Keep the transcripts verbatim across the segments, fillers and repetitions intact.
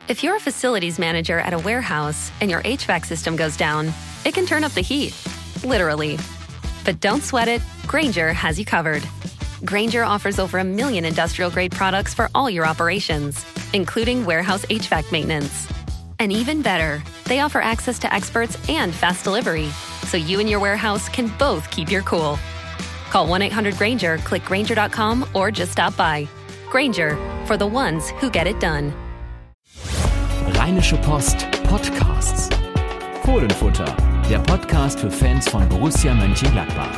If you're a facilities manager at a warehouse and your H V A C system goes down, it can turn up the heat, literally. But don't sweat it, Grainger has you covered. Grainger offers over a million industrial-grade products for all your operations, including warehouse H V A C maintenance. And even better, they offer access to experts and fast delivery, so you and your warehouse can both keep your cool. Call one eight hundred Grainger, click Grainger dot com, or just stop by. Grainger, for the ones who get it done. Rheinische Post Podcasts. Fohlenfutter, der Podcast für Fans von Borussia Mönchengladbach.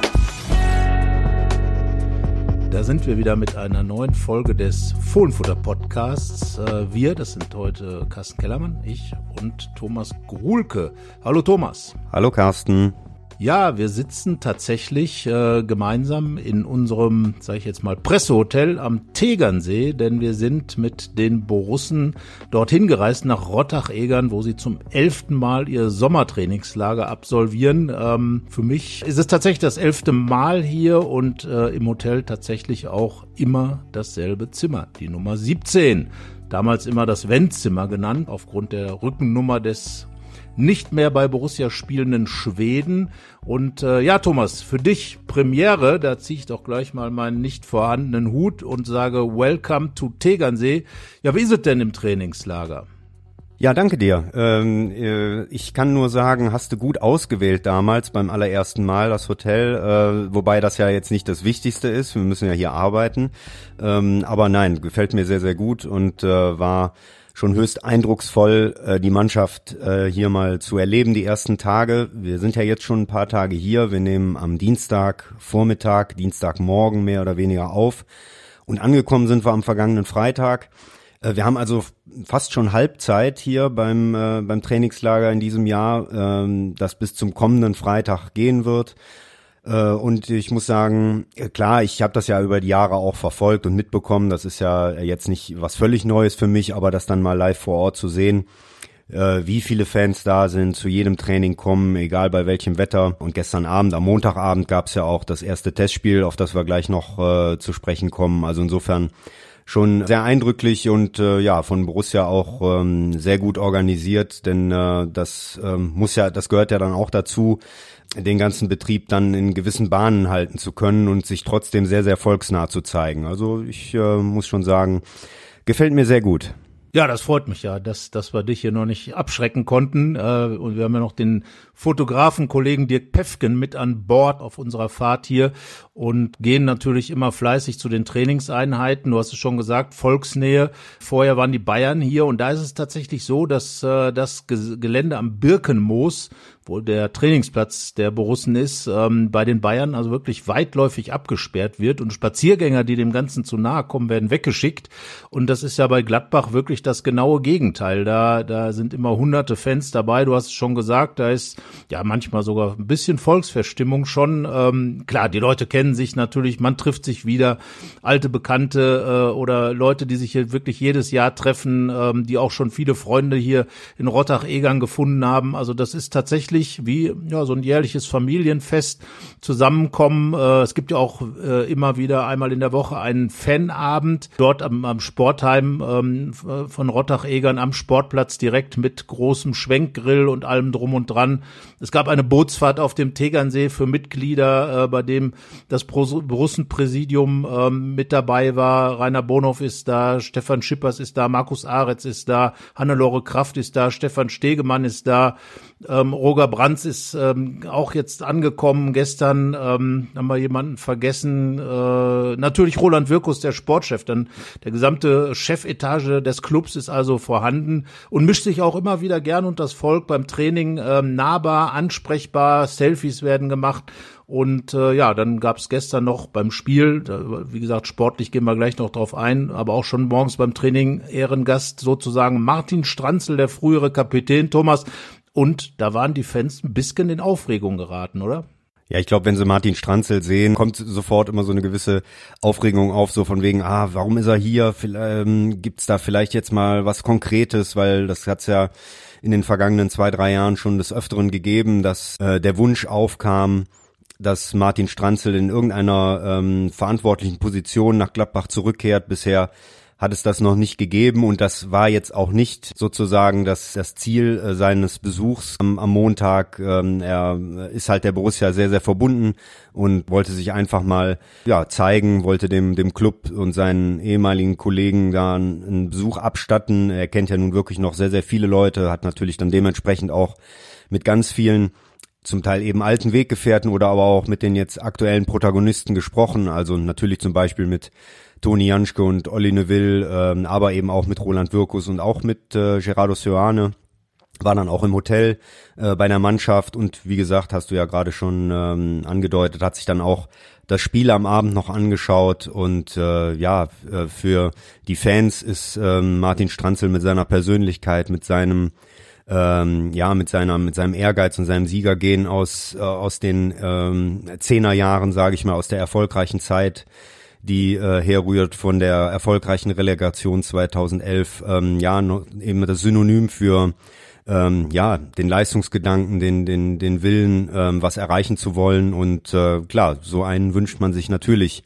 Da sind wir wieder mit einer neuen Folge des Fohlenfutter-Podcasts. Wir, das sind heute Carsten Kellermann, ich und Thomas Gruhlke. Hallo Thomas. Hallo Carsten. Ja, wir sitzen tatsächlich äh, gemeinsam in unserem, sage ich jetzt mal, Pressehotel am Tegernsee, denn wir sind mit den Borussen dorthin gereist nach Rottach-Egern, wo sie zum elften Mal ihr Sommertrainingslager absolvieren. Ähm, für mich ist es tatsächlich das elfte Mal hier und äh, im Hotel tatsächlich auch immer dasselbe Zimmer, die Nummer siebzehn. Damals immer das Wendzimmer genannt, aufgrund der Rückennummer des nicht mehr bei Borussia spielenden Schweden. Und äh, ja, Thomas, für dich Premiere, da ziehe ich doch gleich mal meinen nicht vorhandenen Hut und sage Welcome to Tegernsee. Ja, wie ist es denn im Trainingslager? Ja, danke dir. Ähm, äh, ich kann nur sagen, hast du gut ausgewählt damals beim allerersten Mal das Hotel, äh, wobei das ja jetzt nicht das Wichtigste ist, wir müssen ja hier arbeiten. Ähm, aber nein, gefällt mir sehr, sehr gut und äh, war schon höchst eindrucksvoll, äh, die Mannschaft äh, hier mal zu erleben, die ersten Tage. Wir sind ja jetzt schon ein paar Tage hier. Wir nehmen am Dienstag Vormittag, Dienstagmorgen mehr oder weniger auf. Und angekommen sind wir am vergangenen Freitag. Äh, wir haben also fast schon Halbzeit hier beim äh, beim Trainingslager in diesem Jahr, äh, das bis zum kommenden Freitag gehen wird. Und ich muss sagen, klar, ich habe das ja über die Jahre auch verfolgt und mitbekommen. Das ist ja jetzt nicht was völlig Neues für mich, aber das dann mal live vor Ort zu sehen, wie viele Fans da sind, zu jedem Training kommen, egal bei welchem Wetter. Und gestern Abend, am Montagabend, gab es ja auch das erste Testspiel, auf das wir gleich noch äh, zu sprechen kommen. Also insofern schon sehr eindrücklich und äh, ja, von Borussia auch ähm, sehr gut organisiert, denn äh, das ähm, muss ja, das gehört ja dann auch dazu, den ganzen Betrieb dann in gewissen Bahnen halten zu können und sich trotzdem sehr, sehr volksnah zu zeigen. Also ich äh, muss schon sagen, gefällt mir sehr gut. Ja, das freut mich ja, dass, dass wir dich hier noch nicht abschrecken konnten. Äh, und wir haben ja noch den Fotografen-Kollegen Dirk Pefken mit an Bord auf unserer Fahrt hier und gehen natürlich immer fleißig zu den Trainingseinheiten. Du hast es schon gesagt, Volksnähe. Vorher waren die Bayern hier und da ist es tatsächlich so, dass äh, das Gelände am Birkenmoos, wo der Trainingsplatz der Borussen ist, ähm, bei den Bayern also wirklich weitläufig abgesperrt wird und Spaziergänger, die dem Ganzen zu nahe kommen, werden weggeschickt. Und das ist ja bei Gladbach wirklich das genaue Gegenteil. Da, da sind immer hunderte Fans dabei. Du hast es schon gesagt, da ist ja manchmal sogar ein bisschen Volksverstimmung schon. Ähm, klar, die Leute kennen sich natürlich, man trifft sich wieder, alte Bekannte äh, oder Leute, die sich hier wirklich jedes Jahr treffen, ähm, die auch schon viele Freunde hier in Rottach-Egern gefunden haben. Also das ist tatsächlich wie ja so ein jährliches Familienfest zusammenkommen. Äh, es gibt ja auch äh, immer wieder einmal in der Woche einen Fanabend dort am, am Sportheim ähm, von Rottach-Egern am Sportplatz direkt mit großem Schwenkgrill und allem drum und dran. Es gab eine Bootsfahrt auf dem Tegernsee für Mitglieder, äh, bei dem das Borussenpräsidium äh, mit dabei war. Rainer Bonhoff ist da, Stefan Schippers ist da, Markus Aretz ist da, Hannelore Kraft ist da, Stefan Stegemann ist da, ähm, Roger Brands ist ähm, auch jetzt angekommen. Gestern ähm, haben wir jemanden vergessen. Äh, natürlich Roland Wirkus, der Sportchef. Dann der gesamte Chefetage des Clubs ist also vorhanden und mischt sich auch immer wieder gern unter das Volk beim Training. Ähm, nahbar, ansprechbar, Selfies werden gemacht. Und äh, ja, dann gab es gestern noch beim Spiel, da, wie gesagt, sportlich gehen wir gleich noch drauf ein, aber auch schon morgens beim Training Ehrengast sozusagen Martin Stranzl, der frühere Kapitän, Thomas. Und da waren die Fans ein bisschen in Aufregung geraten, oder? Ja, ich glaube, wenn sie Martin Stranzl sehen, kommt sofort immer so eine gewisse Aufregung auf, so von wegen, ah, warum ist er hier? Ähm, gibt's da vielleicht jetzt mal was Konkretes? Weil das hat's ja in den vergangenen zwei, drei Jahren schon des Öfteren gegeben, dass äh, der Wunsch aufkam, dass Martin Stranzl in irgendeiner ähm, verantwortlichen Position nach Gladbach zurückkehrt. Bisher hat es das noch nicht gegeben und das war jetzt auch nicht sozusagen das, das Ziel äh, seines Besuchs am, am Montag. Ähm, er ist halt der Borussia sehr, sehr verbunden und wollte sich einfach mal ja zeigen, wollte dem dem Club und seinen ehemaligen Kollegen da einen, einen Besuch abstatten. Er kennt ja nun wirklich noch sehr, sehr viele Leute, hat natürlich dann dementsprechend auch mit ganz vielen zum Teil eben alten Weggefährten oder aber auch mit den jetzt aktuellen Protagonisten gesprochen, also natürlich zum Beispiel mit Toni Janschke und Olli Neville, ähm, aber eben auch mit Roland Wirkus und auch mit äh, Gerardo Seoane, war dann auch im Hotel äh, bei der Mannschaft und wie gesagt, hast du ja gerade schon ähm, angedeutet, hat sich dann auch das Spiel am Abend noch angeschaut und äh, ja, äh, für die Fans ist äh, Martin Stranzl mit seiner Persönlichkeit, mit seinem ähm, ja, mit seiner mit seinem Ehrgeiz und seinem Siegergehen aus äh, aus den ähm, Zehnerjahren, sage ich mal, aus der erfolgreichen Zeit, die äh, herrührt von der erfolgreichen Relegation zweitausendelf, ähm, ja, no, eben das Synonym für ähm, ja, den Leistungsgedanken, den den den Willen, ähm, was erreichen zu wollen und äh, klar, so einen wünscht man sich natürlich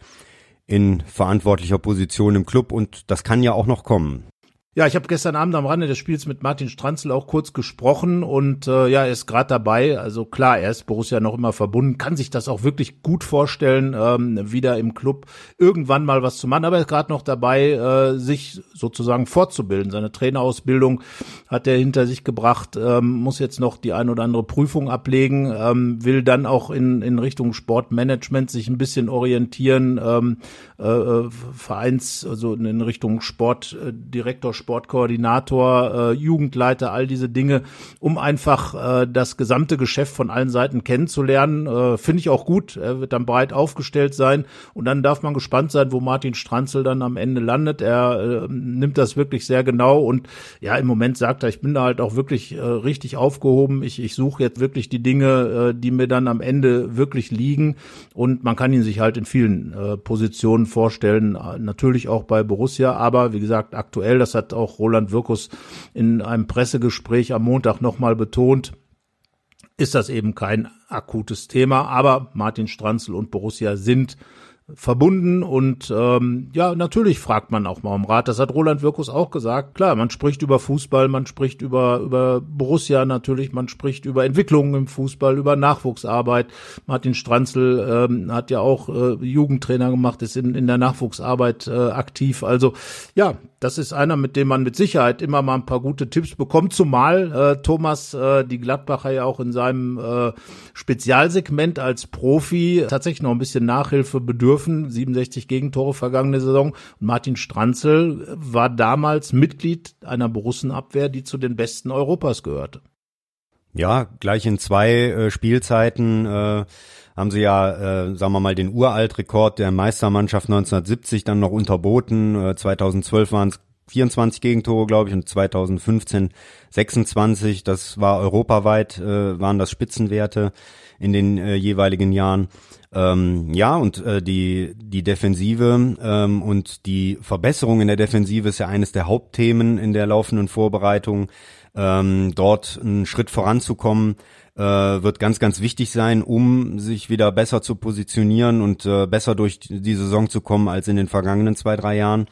in verantwortlicher Position im Club und das kann ja auch noch kommen. Ja, ich habe gestern Abend am Rande des Spiels mit Martin Stranzl auch kurz gesprochen und äh, ja, er ist gerade dabei. Also klar, er ist Borussia noch immer verbunden, kann sich das auch wirklich gut vorstellen, ähm, wieder im Club irgendwann mal was zu machen. Aber er ist gerade noch dabei, äh, sich sozusagen fortzubilden. Seine Trainerausbildung hat er hinter sich gebracht, ähm, muss jetzt noch die ein oder andere Prüfung ablegen, ähm, will dann auch in in Richtung Sportmanagement sich ein bisschen orientieren, ähm, äh, Vereins, also in Richtung Sportdirektor, Sportkoordinator, äh, Jugendleiter, all diese Dinge, um einfach äh, das gesamte Geschäft von allen Seiten kennenzulernen. Äh, finde ich auch gut. Er wird dann breit aufgestellt sein und dann darf man gespannt sein, wo Martin Stranzl dann am Ende landet. Er äh, nimmt das wirklich sehr genau und ja, im Moment sagt er, ich bin da halt auch wirklich äh, richtig aufgehoben. Ich, ich suche jetzt wirklich die Dinge, äh, die mir dann am Ende wirklich liegen und man kann ihn sich halt in vielen äh, Positionen vorstellen, äh, natürlich auch bei Borussia, aber wie gesagt, aktuell, das hat auch Roland Wirkus in einem Pressegespräch am Montag nochmal betont, ist das eben kein akutes Thema, aber Martin Stranzl und Borussia sind verbunden und ähm, ja, natürlich fragt man auch mal um Rat. Das hat Roland Wirkus auch gesagt. Klar, man spricht über Fußball, man spricht über über Borussia natürlich, man spricht über Entwicklungen im Fußball, über Nachwuchsarbeit. Martin Stranzl ähm, hat ja auch äh, Jugendtrainer gemacht, ist in in der Nachwuchsarbeit äh, aktiv. Also ja, das ist einer, mit dem man mit Sicherheit immer mal ein paar gute Tipps bekommt, zumal äh, Thomas, äh, die Gladbacher ja auch in seinem äh, Spezialsegment als Profi tatsächlich noch ein bisschen Nachhilfe bedürfen. siebenundsechzig Gegentore vergangene Saison. Und Martin Stranzl war damals Mitglied einer Borussenabwehr, die zu den besten Europas gehörte. Ja, gleich in zwei äh, Spielzeiten äh, haben sie ja, äh, sagen wir mal, den Uraltrekord der Meistermannschaft neunzehnhundertsiebzig dann noch unterboten. Äh, zweitausendzwölf waren es vierundzwanzig Gegentore, glaube ich, und zweitausendfünfzehn sechsundzwanzig. Das war europaweit, äh, waren das Spitzenwerte in den äh, jeweiligen Jahren. Ähm, ja, und äh, die die Defensive ähm, und die Verbesserung in der Defensive ist ja eines der Hauptthemen in der laufenden Vorbereitung. Ähm, dort einen Schritt voranzukommen, äh, wird ganz, ganz wichtig sein, um sich wieder besser zu positionieren und äh, besser durch die Saison zu kommen als in den vergangenen zwei, drei Jahren.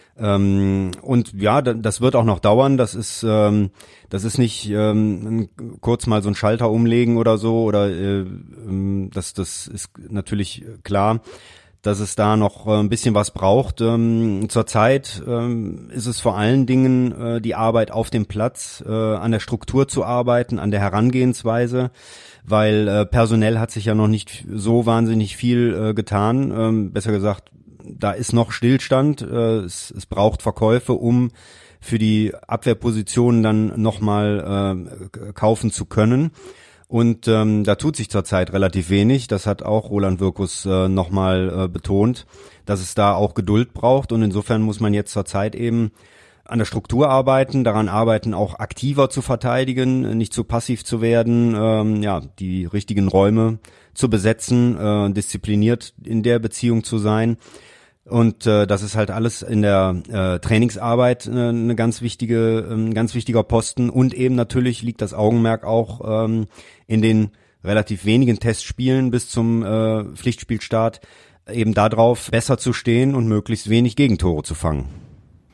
Ähm, und ja, das wird auch noch dauern. Das ist ähm, das ist nicht ähm, kurz mal so ein Schalter umlegen oder so. Oder äh, das das ist natürlich klar, dass es da noch ein bisschen was braucht. Ähm, zurzeit ähm, ist es vor allen Dingen äh, die Arbeit auf dem Platz, äh, an der Struktur zu arbeiten, an der Herangehensweise, weil äh, personell hat sich ja noch nicht so wahnsinnig viel äh, getan. Ähm, besser gesagt, da ist noch Stillstand. Äh, es, es braucht Verkäufe, um für die Abwehrpositionen dann nochmal äh, kaufen zu können. Und ähm, da tut sich zurzeit relativ wenig. Das hat auch Roland Wirkus äh, nochmal äh, betont, dass es da auch Geduld braucht. Und insofern muss man jetzt zurzeit eben an der Struktur arbeiten, daran arbeiten, auch aktiver zu verteidigen, nicht zu passiv zu werden, ähm, ja, die richtigen Räume zu besetzen, äh, diszipliniert in der Beziehung zu sein. Und äh, das ist halt alles in der äh, Trainingsarbeit äh, eine ganz wichtige, ein ganz wichtiger Posten. Und eben natürlich liegt das Augenmerk auch ähm, in den relativ wenigen Testspielen bis zum äh, Pflichtspielstart eben darauf, besser zu stehen und möglichst wenig Gegentore zu fangen.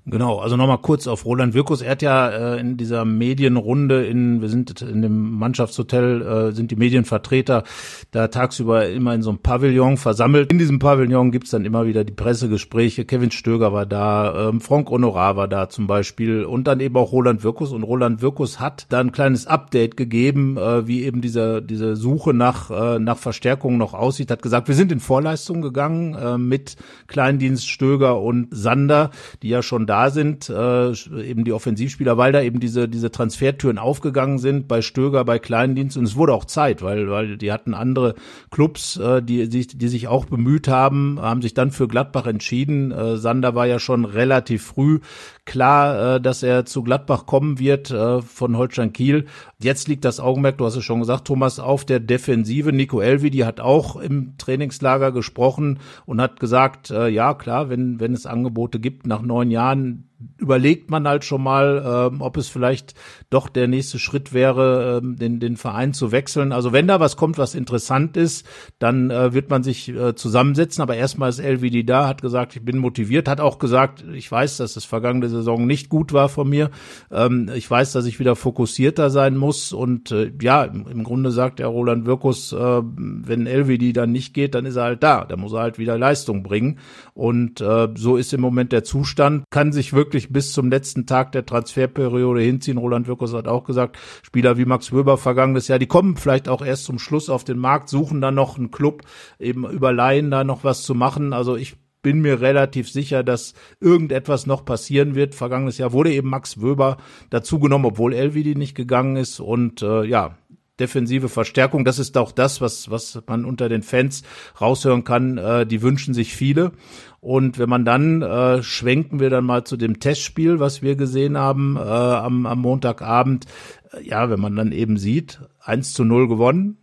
Genau, also nochmal kurz auf Roland Wirkus. Er hat ja äh, in dieser Medienrunde, in wir sind in dem Mannschaftshotel, äh, sind die Medienvertreter da tagsüber immer in so einem Pavillon versammelt. In diesem Pavillon gibt's dann immer wieder die Pressegespräche. Kevin Stöger war da, ähm, Franck Honorat war da zum Beispiel und dann eben auch Roland Wirkus. Und Roland Wirkus hat da ein kleines Update gegeben, äh, wie eben diese diese Suche nach äh, nach Verstärkung noch aussieht. Hat gesagt, wir sind in Vorleistung gegangen äh, mit Kleindienst, Stöger und Sander, die ja schon da sind, äh, eben die Offensivspieler, weil da eben diese diese Transfertüren aufgegangen sind bei Stöger, bei Kleindienst und es wurde auch Zeit, weil weil die hatten andere Clubs, äh, die, die die sich auch bemüht haben, haben sich dann für Gladbach entschieden. Äh, Sander war ja schon relativ früh klar, äh, dass er zu Gladbach kommen wird äh, von Holstein Kiel. Jetzt liegt das Augenmerk, du hast es schon gesagt, Thomas, auf der Defensive. Nico Elvedi hat auch im Trainingslager gesprochen und hat gesagt, äh, ja klar, wenn wenn es Angebote gibt nach neun Jahren, überlegt man halt schon mal, ähm, ob es vielleicht doch der nächste Schritt wäre, ähm, den den Verein zu wechseln. Also wenn da was kommt, was interessant ist, dann äh, wird man sich äh, zusammensetzen. Aber erstmal ist Elvedi da, hat gesagt, ich bin motiviert, hat auch gesagt, ich weiß, dass es vergangene Saison nicht gut war von mir. Ähm, ich weiß, dass ich wieder fokussierter sein muss. Und äh, ja, im, im Grunde sagt der Roland Wirkus, äh, wenn Elvedi dann nicht geht, dann ist er halt da. Da muss er halt wieder Leistung bringen. Und äh, so ist im Moment der Zustand. Kann sich wirklich bis zum letzten Tag der Transferperiode hinziehen. Roland Wirkus hat auch gesagt, Spieler wie Max Wöber vergangenes Jahr, die kommen vielleicht auch erst zum Schluss auf den Markt, suchen dann noch einen Club, eben über Laien da noch was zu machen. Also ich bin mir relativ sicher, dass irgendetwas noch passieren wird. Vergangenes Jahr wurde eben Max Wöber dazugenommen, obwohl Elvedi nicht gegangen ist. Und äh, ja, defensive Verstärkung, das ist auch das, was was man unter den Fans raushören kann. Äh, die wünschen sich viele. Und wenn man dann, äh, schwenken wir dann mal zu dem Testspiel, was wir gesehen haben äh, am, am Montagabend. Ja, wenn man dann eben sieht, eins zu null gewonnen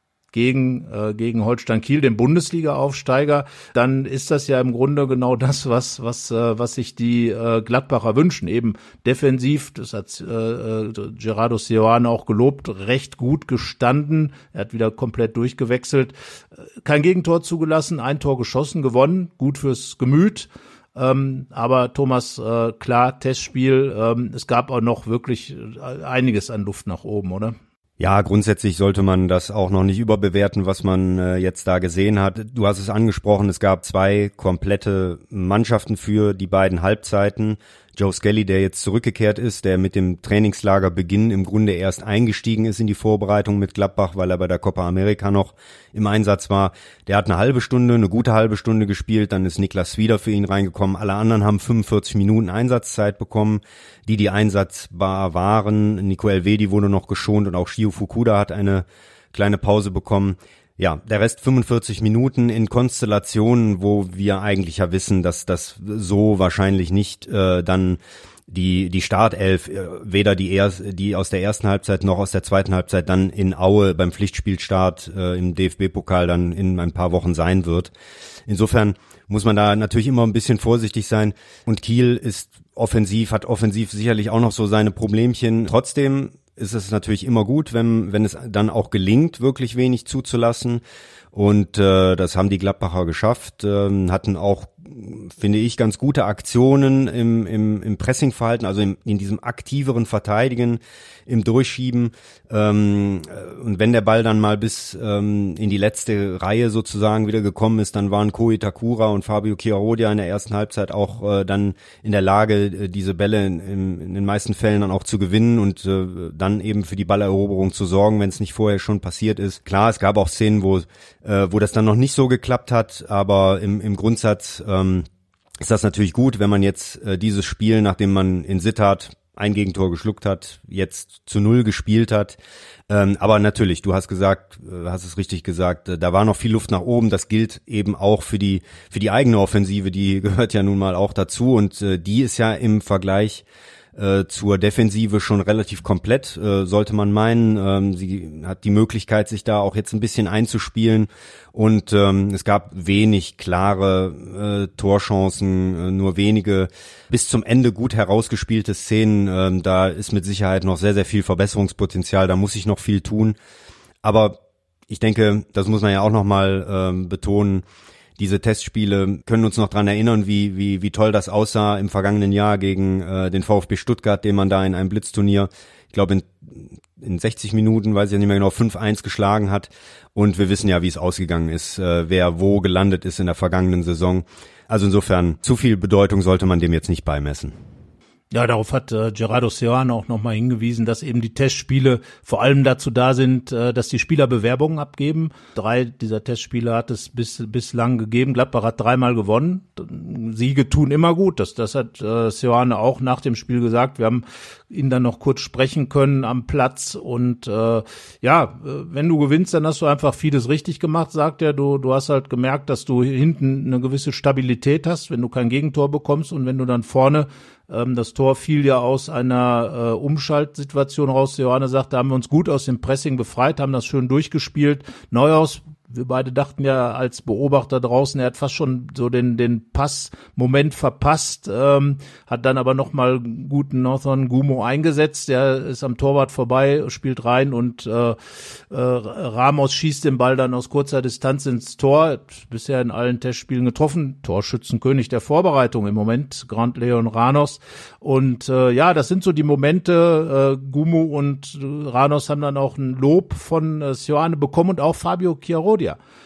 gegen äh, gegen Holstein Kiel, den Bundesliga-Aufsteiger, dann ist das ja im Grunde genau das, was was äh, was sich die äh, Gladbacher wünschen, eben defensiv. Das hat äh, Gerardo Seoane auch gelobt, recht gut gestanden. Er hat wieder komplett durchgewechselt, kein Gegentor zugelassen, ein Tor geschossen, gewonnen, gut fürs Gemüt. Ähm, aber Thomas, äh, klar, Testspiel, ähm, es gab auch noch wirklich einiges an Luft nach oben, oder? Ja, grundsätzlich sollte man das auch noch nicht überbewerten, was man äh, jetzt da gesehen hat. Du hast es angesprochen, es gab zwei komplette Mannschaften für die beiden Halbzeiten. Joe Skelly, der jetzt zurückgekehrt ist, der mit dem Trainingslagerbeginn im Grunde erst eingestiegen ist in die Vorbereitung mit Gladbach, weil er bei der Copa America noch im Einsatz war. Der hat eine halbe Stunde, eine gute halbe Stunde gespielt, dann ist Niklas Swider für ihn reingekommen. Alle anderen haben fünfundvierzig Minuten Einsatzzeit bekommen, die die einsatzbar waren. Nico Elvedi wurde noch geschont und auch Shio Fukuda hat eine kleine Pause bekommen. Ja, der Rest fünfundvierzig Minuten in Konstellationen, wo wir eigentlich ja wissen, dass das so wahrscheinlich nicht äh, dann die die Startelf, äh, weder die erst, die aus der ersten Halbzeit noch aus der zweiten Halbzeit dann in Aue beim Pflichtspielstart äh, im D F B-Pokal dann in ein paar Wochen sein wird. Insofern muss man da natürlich immer ein bisschen vorsichtig sein. Und Kiel ist offensiv, hat offensiv sicherlich auch noch so seine Problemchen. Trotzdem ist es natürlich immer gut, wenn wenn es dann auch gelingt, wirklich wenig zuzulassen. Und äh, das haben die Gladbacher geschafft, äh, hatten auch, finde ich, ganz gute Aktionen im im, im Pressingverhalten, also im, in diesem aktiveren Verteidigen, im Durchschieben. Ähm, und wenn der Ball dann mal bis ähm, in die letzte Reihe sozusagen wieder gekommen ist, dann waren Ko Itakura und Fabio Chiarodia in der ersten Halbzeit auch äh, dann in der Lage, äh, diese Bälle in, in, in den meisten Fällen dann auch zu gewinnen und äh, dann eben für die Balleroberung zu sorgen, wenn es nicht vorher schon passiert ist. Klar, es gab auch Szenen, wo äh, wo das dann noch nicht so geklappt hat, aber im, im Grundsatz ähm, ist das natürlich gut, wenn man jetzt äh, dieses Spiel, nachdem man in Sittard ein Gegentor geschluckt hat, jetzt zu null gespielt hat. Ähm, aber natürlich, du hast gesagt, äh, hast es richtig gesagt, äh, da war noch viel Luft nach oben. Das gilt eben auch für die für die eigene Offensive, die gehört ja nun mal auch dazu und äh, die ist ja im Vergleich äh, zur Defensive schon relativ komplett, äh, sollte man meinen. Ähm, sie hat die Möglichkeit, sich da auch jetzt ein bisschen einzuspielen und ähm, es gab wenig klare äh, Torchancen, äh, nur wenige bis zum Ende gut herausgespielte Szenen. Ähm, da ist mit Sicherheit noch sehr, sehr viel Verbesserungspotenzial, da muss ich noch viel tun. Aber ich denke, das muss man ja auch nochmal ähm, betonen, diese Testspiele können uns noch dran erinnern, wie wie wie toll das aussah im vergangenen Jahr gegen äh, den VfB Stuttgart, den man da in einem Blitzturnier, ich glaube in in sechzig Minuten, weiß ich ja nicht mehr genau, fünf eins geschlagen hat. Und wir wissen ja, wie es ausgegangen ist, äh, wer wo gelandet ist in der vergangenen Saison. Also insofern, zu viel Bedeutung sollte man dem jetzt nicht beimessen. Ja, darauf hat äh, Gerardo Seoane auch nochmal hingewiesen, dass eben die Testspiele vor allem dazu da sind, äh, dass die Spieler Bewerbungen abgeben. Drei dieser Testspiele hat es bis, bislang gegeben. Gladbach hat dreimal gewonnen. Siege tun immer gut. Das, das hat äh, Seoane auch nach dem Spiel gesagt. Wir haben ihn dann noch kurz sprechen können am Platz. Und äh, ja, wenn du gewinnst, dann hast du einfach vieles richtig gemacht, sagt er. Du, du hast halt gemerkt, dass du hinten eine gewisse Stabilität hast, wenn du kein Gegentor bekommst und wenn du dann vorne das Tor fiel ja aus einer äh, Umschaltsituation raus. Seoane sagt, da haben wir uns gut aus dem Pressing befreit, haben das schön durchgespielt. Neuhaus, wir beide dachten ja als Beobachter draußen, er hat fast schon so den den Passmoment verpasst, ähm, hat dann aber nochmal guten Northern Gumo eingesetzt. Der ist am Torwart vorbei, spielt rein und äh, äh, Ramos schießt den Ball dann aus kurzer Distanz ins Tor. Hat bisher in allen Testspielen getroffen. Torschützenkönig der Vorbereitung im Moment, Grant Leon Ranos. Und äh, ja, das sind so die Momente. Äh, Gumo und Ranos haben dann auch ein Lob von äh, Seoane bekommen und auch Fabio Chiarodia.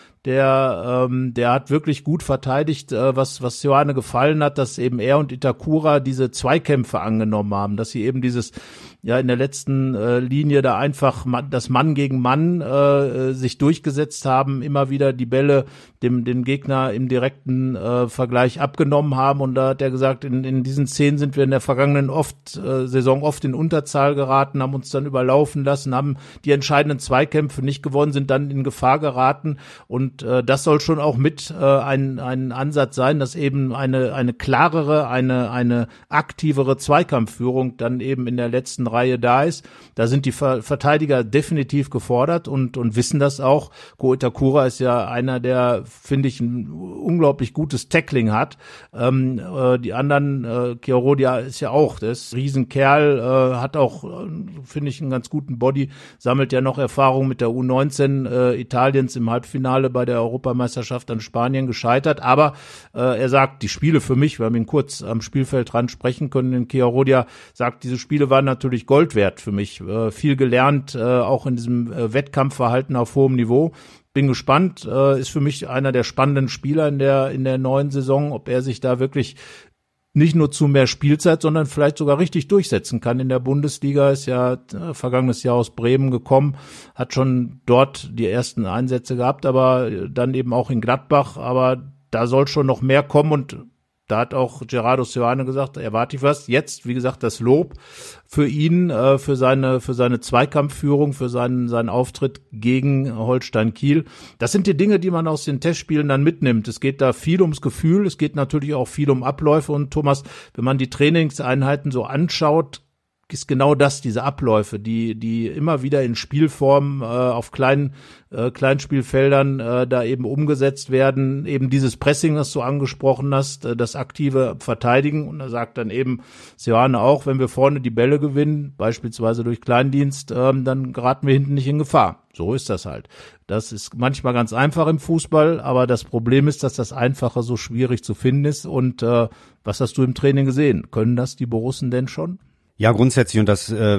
Der, ähm, der hat wirklich gut verteidigt, äh, was, was Seoane gefallen hat, dass eben er und Itakura diese Zweikämpfe angenommen haben, dass sie eben dieses, ja, in der letzten äh, Linie da einfach man, das Mann gegen Mann äh, sich durchgesetzt haben, immer wieder die Bälle dem, dem Gegner im direkten äh, Vergleich abgenommen haben. Und da hat er gesagt, in, in diesen Szenen sind wir in der vergangenen oft, äh, Saison oft in Unterzahl geraten, haben uns dann überlaufen lassen, haben die entscheidenden Zweikämpfe nicht gewonnen, sind dann in Gefahr geraten. Und äh, das soll schon auch mit äh, ein, ein Ansatz sein, dass eben eine, eine klarere, eine, eine aktivere Zweikampfführung dann eben in der letzten Reihe da ist. Da sind die Ver- Verteidiger definitiv gefordert und, und wissen das auch. Ko Itakura ist ja einer, der, finde ich, ein unglaublich gutes Tackling hat. Ähm, äh, die anderen, äh, Chiarodia ist ja auch, der ist ein Riesenkerl, äh, hat auch, äh, finde ich, einen ganz guten Body, sammelt ja noch Erfahrung mit der U neunzehn äh, Italiens im Halbfinale bei der Europameisterschaft an Spanien gescheitert. Aber äh, er sagt, die Spiele für mich, wir haben ihn kurz am Spielfeldrand sprechen können, in Chiarodia sagt, diese Spiele waren natürlich Gold wert für mich. Äh, viel gelernt, äh, auch in diesem äh, Wettkampfverhalten auf hohem Niveau. Bin gespannt, äh, ist für mich einer der spannenden Spieler in der in der neuen Saison, ob er sich da wirklich nicht nur zu mehr Spielzeit, sondern vielleicht sogar richtig durchsetzen kann in der Bundesliga. Ist ja äh, vergangenes Jahr aus Bremen gekommen, hat schon dort die ersten Einsätze gehabt, aber dann eben auch in Gladbach. Aber da soll schon noch mehr kommen und da hat auch Gerardo Seoane gesagt, erwarte ich was. Jetzt, wie gesagt, das Lob für ihn, äh, für seine für seine Zweikampfführung, für seinen seinen Auftritt gegen Holstein Kiel. Das sind die Dinge, die man aus den Testspielen dann mitnimmt. Es geht da viel ums Gefühl, es geht natürlich auch viel um Abläufe. Und Thomas, wenn man die Trainingseinheiten so anschaut, ist genau das, diese Abläufe, die die immer wieder in Spielform äh, auf kleinen äh, Kleinspielfeldern äh, da eben umgesetzt werden, eben dieses Pressing, das du angesprochen hast, äh, das aktive Verteidigen. Und da sagt dann eben Seoane auch, wenn wir vorne die Bälle gewinnen, beispielsweise durch Kleindienst, äh, dann geraten wir hinten nicht in Gefahr. So ist das halt. Das ist manchmal ganz einfach im Fußball, aber das Problem ist, dass das Einfache so schwierig zu finden ist. Und äh, was hast du im Training gesehen? Können das die Borussen denn schon? Ja, grundsätzlich, und das äh,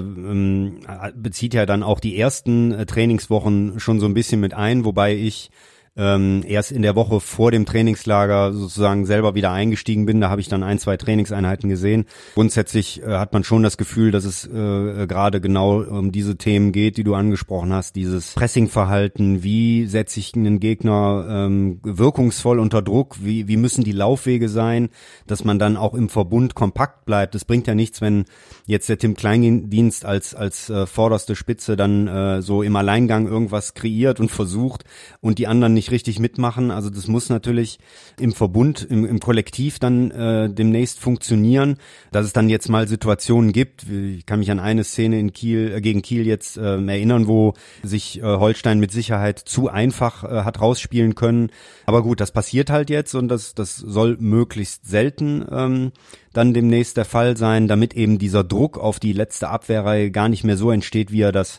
bezieht ja dann auch die ersten äh, Trainingswochen schon so ein bisschen mit ein, wobei ich ähm, erst in der Woche vor dem Trainingslager sozusagen selber wieder eingestiegen bin. Da habe ich dann ein, zwei Trainingseinheiten gesehen. Grundsätzlich äh, hat man schon das Gefühl, dass es äh, gerade genau um diese Themen geht, die du angesprochen hast. Dieses Pressingverhalten, wie setze ich einen Gegner ähm, wirkungsvoll unter Druck, wie, wie müssen die Laufwege sein, dass man dann auch im Verbund kompakt bleibt. Es bringt ja nichts, wenn jetzt der Tim Kleindienst als als äh, vorderste Spitze dann äh, so im Alleingang irgendwas kreiert und versucht und die anderen nicht richtig mitmachen. Also das muss natürlich im Verbund, im, im Kollektiv dann äh, demnächst funktionieren, dass es dann jetzt mal Situationen gibt. Ich kann mich an eine Szene in Kiel äh, gegen Kiel jetzt äh, erinnern, wo sich äh, Holstein mit Sicherheit zu einfach äh, hat rausspielen können. Aber gut, das passiert halt jetzt und das das soll möglichst selten ähm, dann demnächst der Fall sein, damit eben dieser Druck auf die letzte Abwehrreihe gar nicht mehr so entsteht, wie er das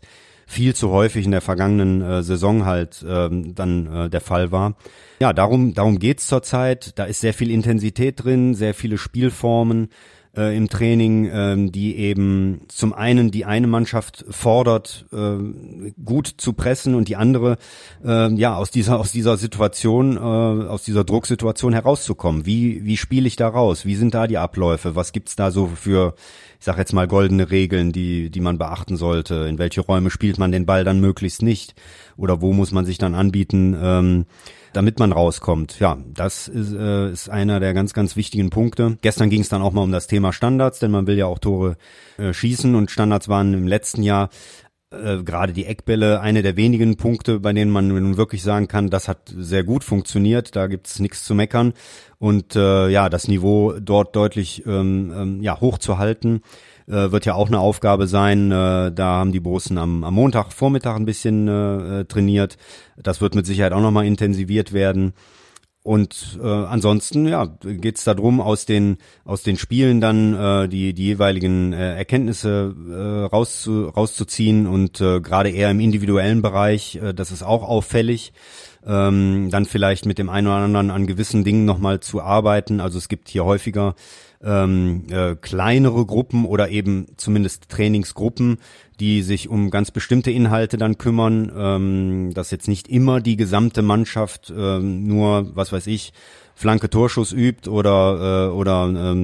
viel zu häufig in der vergangenen äh, Saison halt ähm, dann äh, der Fall war. Ja, darum darum geht's zurzeit. Da ist sehr viel Intensität drin, sehr viele Spielformen äh, im Training, ähm, die eben zum einen die eine Mannschaft fordert, äh, gut zu pressen und die andere äh, ja aus dieser aus dieser Situation, äh, aus dieser Drucksituation herauszukommen. Wie wie spiele ich da raus? Wie sind da die Abläufe? Was gibt's da so für, ich sag jetzt mal, goldene Regeln, die die man beachten sollte? In welche Räume spielt man den Ball dann möglichst nicht? Oder wo muss man sich dann anbieten, ähm, damit man rauskommt? Ja, das ist, äh, ist einer der ganz, ganz wichtigen Punkte. Gestern ging es dann auch mal um das Thema Standards, denn man will ja auch Tore äh, schießen und Standards waren im letzten Jahr äh, gerade die Eckbälle eine der wenigen Punkte, bei denen man nun wirklich sagen kann, das hat sehr gut funktioniert, da gibt's nichts zu meckern und äh, ja, das Niveau dort deutlich ähm, ähm, ja hochzuhalten, äh, wird ja auch eine Aufgabe sein. Äh, da haben die Borussen am, am Montagvormittag ein bisschen äh, trainiert. Das wird mit Sicherheit auch nochmal intensiviert werden. Und äh, ansonsten ja geht's darum, aus den aus den Spielen dann äh, die die jeweiligen äh, Erkenntnisse äh, rauszu, rauszuziehen und äh, gerade eher im individuellen Bereich, äh, das ist auch auffällig, ähm, dann vielleicht mit dem einen oder anderen an gewissen Dingen nochmal zu arbeiten. Also es gibt hier häufiger ähm, äh, kleinere Gruppen oder eben zumindest Trainingsgruppen, die sich um ganz bestimmte Inhalte dann kümmern, ähm, dass jetzt nicht immer die gesamte Mannschaft ähm, nur, was weiß ich, Flanke Torschuss übt oder äh, oder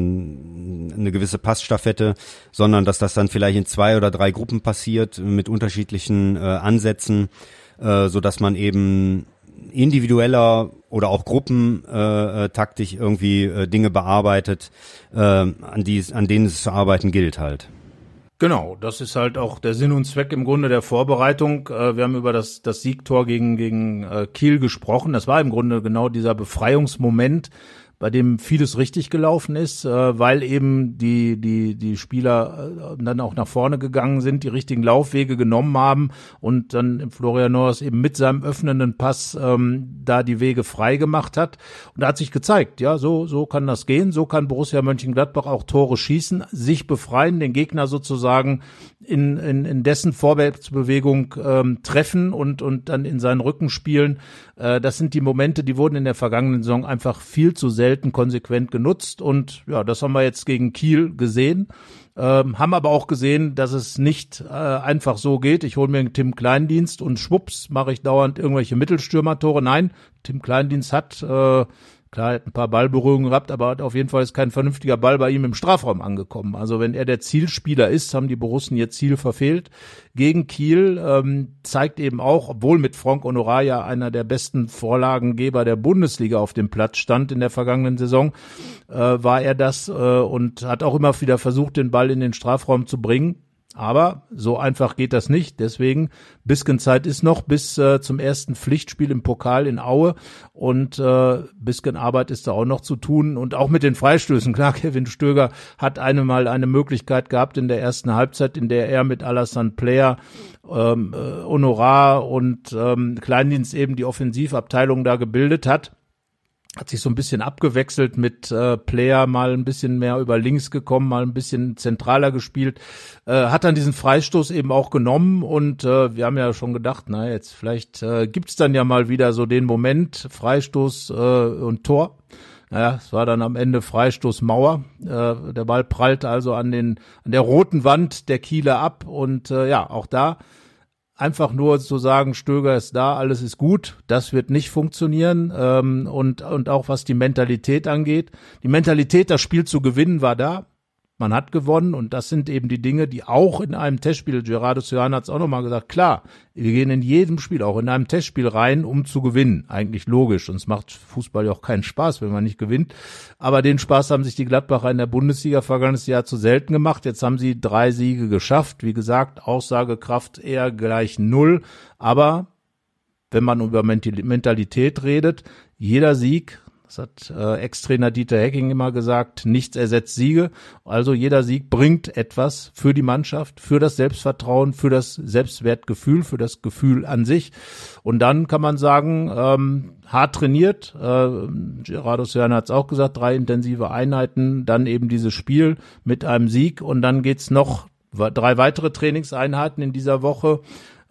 ähm, eine gewisse Passstaffette, sondern dass das dann vielleicht in zwei oder drei Gruppen passiert mit unterschiedlichen äh, Ansätzen, äh, so dass man eben individueller oder auch gruppentaktisch äh, irgendwie äh, Dinge bearbeitet, äh, an die an denen es zu arbeiten gilt halt. Genau, das ist halt auch der Sinn und Zweck im Grunde der Vorbereitung. Wir haben über das, das Siegtor gegen, gegen Kiel gesprochen. Das war im Grunde genau dieser Befreiungsmoment, bei dem vieles richtig gelaufen ist, weil eben die die die Spieler dann auch nach vorne gegangen sind, die richtigen Laufwege genommen haben und dann Florian Neuhaus eben mit seinem öffnenden Pass ähm, da die Wege frei gemacht hat. Und da hat sich gezeigt, ja, so so kann das gehen, so kann Borussia Mönchengladbach auch Tore schießen, sich befreien, den Gegner sozusagen in in, in dessen Vorwärtsbewegung ähm, treffen und und dann in seinen Rücken spielen. Äh, das sind die Momente, die wurden in der vergangenen Saison einfach viel zu selten konsequent genutzt und ja, das haben wir jetzt gegen Kiel gesehen, ähm, haben aber auch gesehen, dass es nicht äh, einfach so geht. Ich hole mir einen Tim Kleindienst und schwupps mache ich dauernd irgendwelche Mittelstürmertore. Nein, Tim Kleindienst hat äh, klar, er hat ein paar Ballberührungen gehabt, aber auf jeden Fall ist kein vernünftiger Ball bei ihm im Strafraum angekommen. Also wenn er der Zielspieler ist, haben die Borussen ihr Ziel verfehlt. Gegen Kiel ähm, zeigt eben auch, obwohl mit Franck Honorat ja einer der besten Vorlagengeber der Bundesliga auf dem Platz stand in der vergangenen Saison, äh, war er das äh, und hat auch immer wieder versucht, den Ball in den Strafraum zu bringen. Aber so einfach geht das nicht. Deswegen, bisschen Zeit ist noch bis äh, zum ersten Pflichtspiel im Pokal in Aue. Und äh, bisschen Arbeit ist da auch noch zu tun. Und auch mit den Freistößen. Klar, Kevin Stöger hat einmal eine Möglichkeit gehabt in der ersten Halbzeit, in der er mit Alassane Player, ähm, äh, Honorat und ähm, Kleindienst eben die Offensivabteilung da gebildet hat. Hat sich so ein bisschen abgewechselt mit äh, Player, mal ein bisschen mehr über links gekommen, mal ein bisschen zentraler gespielt, äh, hat dann diesen Freistoß eben auch genommen und äh, wir haben ja schon gedacht, na jetzt vielleicht äh, gibt's dann ja mal wieder so den Moment, Freistoß äh, und Tor. Naja, es war dann am Ende Freistoßmauer. Äh, der Ball prallte also an den an der roten Wand der Kieler ab und äh, ja, auch da einfach nur zu sagen, Stöger ist da, alles ist gut, das wird nicht funktionieren. Ähm, und und auch was die Mentalität angeht. Die Mentalität, das Spiel zu gewinnen, war da. Man hat gewonnen und das sind eben die Dinge, die auch in einem Testspiel, Gerardo Sörhan hat es auch nochmal gesagt, klar, wir gehen in jedem Spiel, auch in einem Testspiel rein, um zu gewinnen. Eigentlich logisch, sonst macht Fußball ja auch keinen Spaß, wenn man nicht gewinnt. Aber den Spaß haben sich die Gladbacher in der Bundesliga vergangenes Jahr zu selten gemacht. Jetzt haben sie drei Siege geschafft. Wie gesagt, Aussagekraft eher gleich null. Aber wenn man über Mentalität redet, jeder Sieg, das hat äh, Ex-Trainer Dieter Hecking immer gesagt, nichts ersetzt Siege. Also jeder Sieg bringt etwas für die Mannschaft, für das Selbstvertrauen, für das Selbstwertgefühl, für das Gefühl an sich. Und dann kann man sagen, ähm, hart trainiert. Äh, Gerardo Sörhan hat es auch gesagt, drei intensive Einheiten, dann eben dieses Spiel mit einem Sieg. Und dann geht's noch drei weitere Trainingseinheiten in dieser Woche.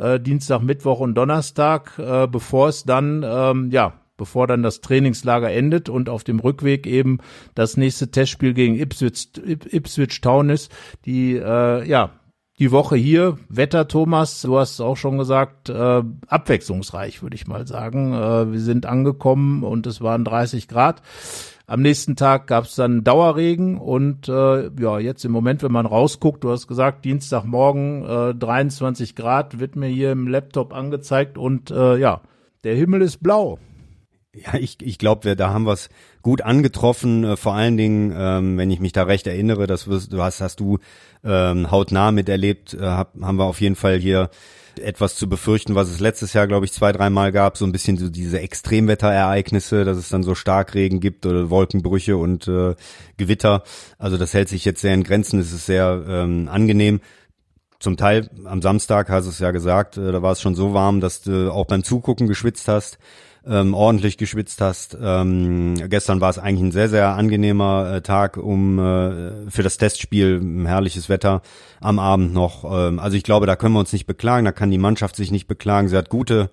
äh, Dienstag, Mittwoch und Donnerstag, äh, bevor es dann, ähm, ja, bevor dann das Trainingslager endet und auf dem Rückweg eben das nächste Testspiel gegen Ipswich, Ipswich Town ist, die, äh, ja, die Woche hier, Wetter, Thomas, du hast es auch schon gesagt, äh, abwechslungsreich, würde ich mal sagen. Äh, wir sind angekommen und es waren dreißig Grad. Am nächsten Tag gab es dann Dauerregen und äh, ja, jetzt im Moment, wenn man rausguckt, du hast gesagt, Dienstagmorgen äh, dreiundzwanzig Grad, wird mir hier im Laptop angezeigt und äh, ja, der Himmel ist blau. Ja, ich, ich glaube, wir, da haben wir es gut angetroffen. Äh, vor allen Dingen, ähm, wenn ich mich da recht erinnere, das wirst, du hast, hast du ähm, hautnah miterlebt, äh, hab, haben wir auf jeden Fall hier etwas zu befürchten, was es letztes Jahr, glaube ich, zwei, dreimal gab, so ein bisschen so diese Extremwetterereignisse, dass es dann so Starkregen gibt oder Wolkenbrüche und äh, Gewitter. Also das hält sich jetzt sehr in Grenzen, es ist sehr ähm, angenehm. Zum Teil am Samstag hast du es ja gesagt, äh, da war es schon so warm, dass du auch beim Zugucken geschwitzt hast. Ähm, ordentlich geschwitzt hast. Ähm, gestern war es eigentlich ein sehr, sehr angenehmer äh, Tag um äh, für das Testspiel, ein herrliches Wetter am Abend noch. Ähm, also ich glaube, da können wir uns nicht beklagen, da kann die Mannschaft sich nicht beklagen. Sie hat gute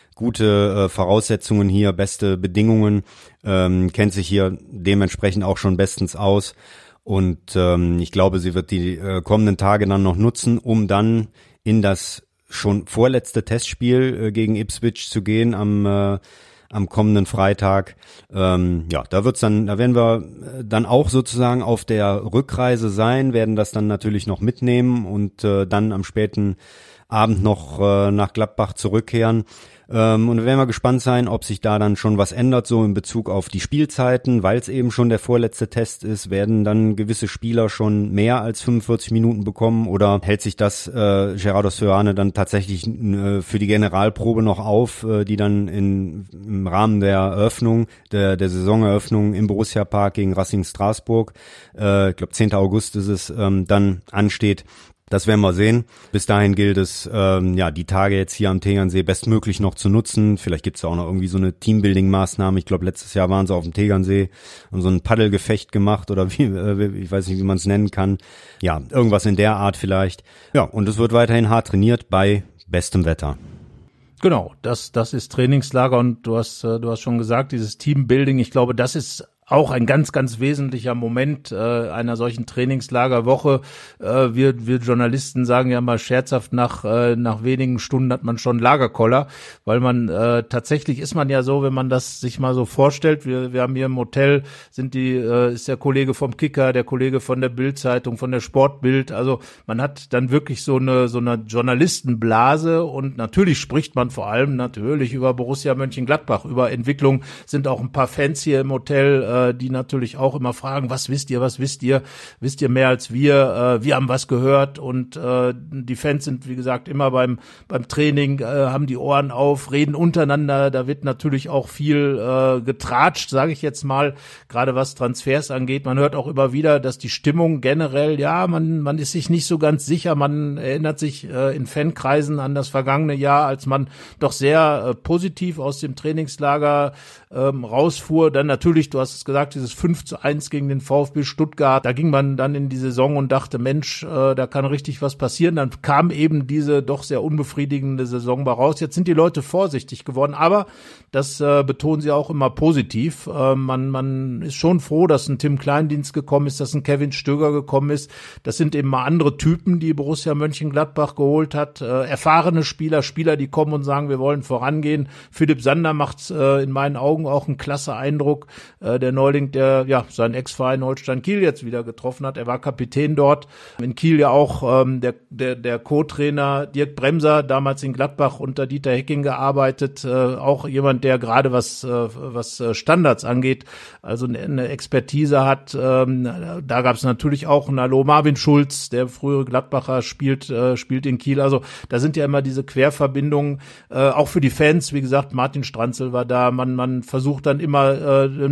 gute äh, Voraussetzungen hier, beste Bedingungen, ähm, kennt sich hier dementsprechend auch schon bestens aus. Und ähm, ich glaube, sie wird die äh, kommenden Tage dann noch nutzen, um dann in das schon vorletzte Testspiel äh, gegen Ipswich zu gehen am äh, am kommenden Freitag. Ähm, ja, da wird's dann, da werden wir dann auch sozusagen auf der Rückreise sein, werden das dann natürlich noch mitnehmen und äh, dann am späten Abend noch äh, nach Gladbach zurückkehren. Ähm, und wir werden mal gespannt sein, ob sich da dann schon was ändert, so in Bezug auf die Spielzeiten, weil es eben schon der vorletzte Test ist, werden dann gewisse Spieler schon mehr als fünfundvierzig Minuten bekommen oder hält sich das äh, Gerardo Seoane dann tatsächlich äh, für die Generalprobe noch auf, äh, die dann in, im Rahmen der Eröffnung, der, der Saisoneröffnung im Borussia-Park gegen Racing Straßburg, äh, ich glaube zehnten August ist es, ähm, dann ansteht. Das werden wir sehen. Bis dahin gilt es, ähm, ja, die Tage jetzt hier am Tegernsee bestmöglich noch zu nutzen. Vielleicht gibt's ja auch noch irgendwie so eine Teambuilding-Maßnahme. Ich glaube, letztes Jahr waren sie auf dem Tegernsee, haben so ein Paddelgefecht gemacht oder wie, äh, ich weiß nicht, wie man es nennen kann. Ja, irgendwas in der Art vielleicht. Ja, und es wird weiterhin hart trainiert bei bestem Wetter. Genau, das das ist Trainingslager und du hast äh, du hast schon gesagt, dieses Teambuilding, ich glaube, das ist auch ein ganz, ganz wesentlicher Moment äh, einer solchen Trainingslagerwoche. Äh, wir, wir Journalisten sagen ja mal scherzhaft, nach äh, nach wenigen Stunden hat man schon Lagerkoller, weil man äh, tatsächlich ist man ja so, wenn man das sich mal so vorstellt, wir wir haben hier im Hotel, sind die äh, ist der Kollege vom Kicker, der Kollege von der Bild-Zeitung, von der Sportbild, also man hat dann wirklich so eine so eine Journalistenblase und natürlich spricht man vor allem natürlich über Borussia Mönchengladbach, über Entwicklung, sind auch ein paar Fans hier im Hotel, äh, die natürlich auch immer fragen, was wisst ihr, was wisst ihr, wisst ihr mehr als wir, äh, wir haben was gehört und äh, die Fans sind, wie gesagt, immer beim beim Training, äh, haben die Ohren auf, reden untereinander, da wird natürlich auch viel äh, getratscht, sage ich jetzt mal, gerade was Transfers angeht. Man hört auch immer wieder, dass die Stimmung generell, ja, man man ist sich nicht so ganz sicher, man erinnert sich äh, in Fankreisen an das vergangene Jahr, als man doch sehr äh, positiv aus dem Trainingslager ähm, rausfuhr, dann natürlich, du hast es gesagt, dieses fünf zu eins gegen den VfB Stuttgart, da ging man dann in die Saison und dachte, Mensch, äh, da kann richtig was passieren. Dann kam eben diese doch sehr unbefriedigende Saison bei raus. Jetzt sind die Leute vorsichtig geworden, aber das äh, betonen sie auch immer positiv. Äh, man, man ist schon froh, dass ein Tim Kleindienst gekommen ist, dass ein Kevin Stöger gekommen ist. Das sind eben mal andere Typen, die Borussia Mönchengladbach geholt hat. Äh, erfahrene Spieler, Spieler, die kommen und sagen, wir wollen vorangehen. Philipp Sander macht äh, in meinen Augen auch einen klasse Eindruck. Äh, der Neuling, der ja seinen Ex-Verein Holstein Kiel jetzt wieder getroffen hat. Er war Kapitän dort. In Kiel ja auch ähm, der, der, der Co-Trainer Dirk Bremser, damals in Gladbach unter Dieter Hecking gearbeitet. Äh, auch jemand, der gerade was, äh, was Standards angeht, also eine Expertise hat. Ähm, da gab es natürlich auch einen Hallo Marvin Schulz, der frühere Gladbacher, spielt, äh, spielt in Kiel. Also da sind ja immer diese Querverbindungen, äh, auch für die Fans. Wie gesagt, Martin Stranzel war da. Man, man versucht dann immer, äh,